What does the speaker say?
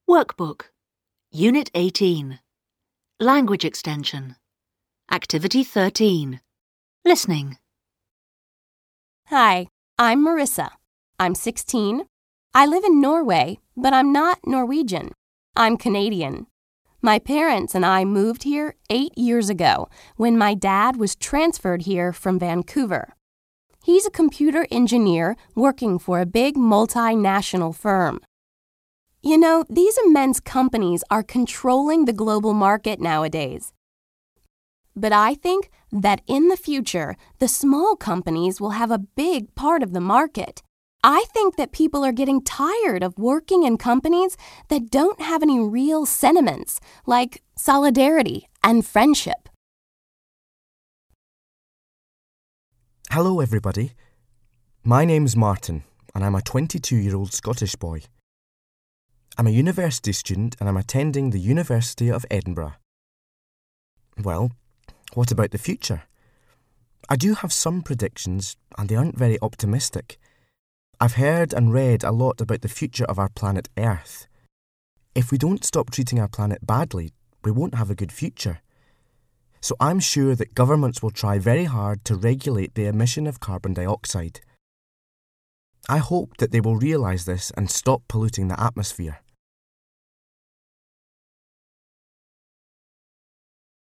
Workbook, Unit 18, Language Extension, Activity 13, Listening. Hi, I'm Marissa. I'm 16. I live in Norway, but I'm not Norwegian. I'm Canadian. My parents and I moved here 8 years ago when my dad was transferred here from Vancouver. He's a computer engineer working for a big multinational firm. You know, these immense companies are controlling the global market nowadays. But I think that in the future, the small companies will have a big part of the market. I think that people are getting tired of working in companies that don't have any real sentiments, like solidarity and friendship. Hello everybody. My name's Martin and I'm a 22-year-old Scottish boy. I'm a university student and I'm attending the University of Edinburgh. Well, what about the future? I do have some predictions and they aren't very optimistic. I've heard and read a lot about the future of our planet Earth. If we don't stop treating our planet badly, we won't have a good future. So I'm sure that governments will try very hard to regulate the emission of carbon dioxide. I hope that they will realise this and stop polluting the atmosphere.